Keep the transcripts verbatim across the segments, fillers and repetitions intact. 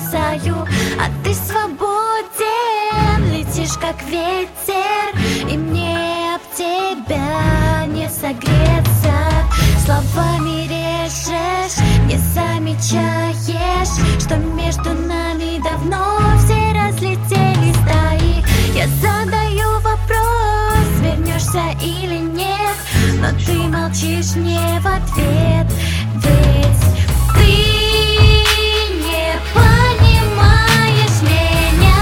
бросаю, а ты свободен, летишь как ветер, и мне об тебя не согреться. Словами режешь, не замечаешь, что между нами давно все разлетелись стаи. Я задаю вопрос, вернешься или нет, но ты молчишь мне в ответ, ведь ты не понимаешь меня.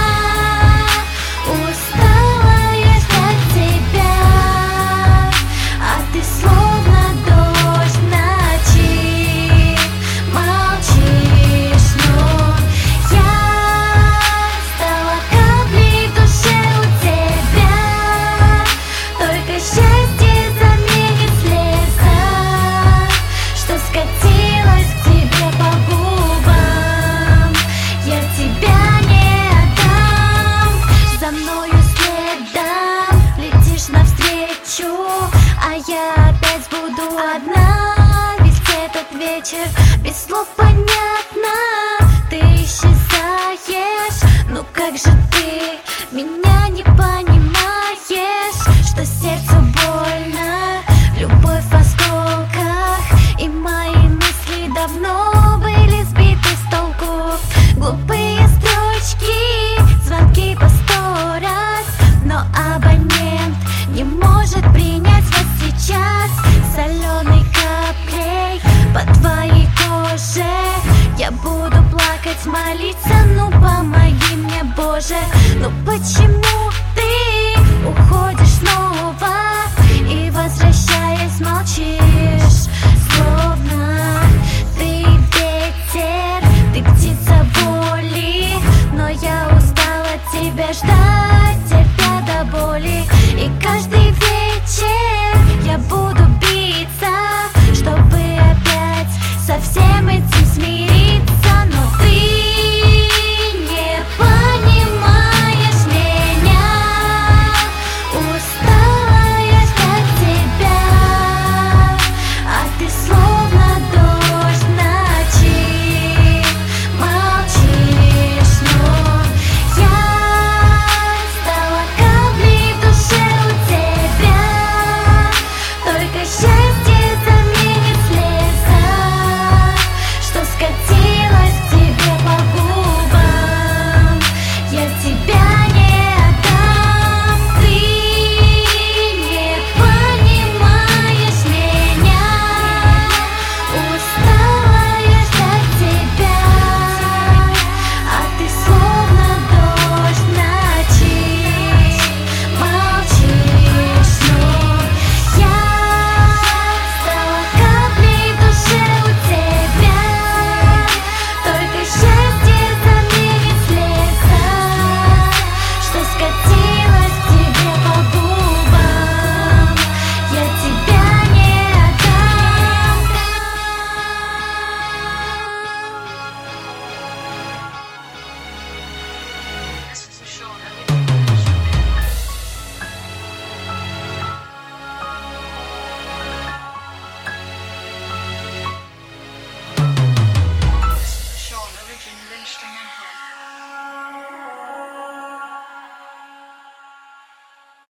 Устала я ждать тебя, а ты словно дождь в ночи молчишь, но я стала каплей в душе у тебя. Только счастье заменит слеза, что скатилась к тебе по губам. Я тебя не отдам. За мною следом летишь навстречу, а я опять буду одна. Весь этот вечер без слов понятно. Ты исчезаешь, ну как же ты меня не понимаешь, что сердцу больно, любовь в осколках, и мои мысли давно были сбиты с толку. Глупые строчки, звонки по сто раз, но абонент не может принять вас сейчас. Соленой каплей по твоей коже я буду плакать, молиться, ну помоги мне, Боже. Ну почему ты уходишь снова и, возвращаясь, молчишь, словно ты ветер, ты птица воли, но я устала тебя ждать.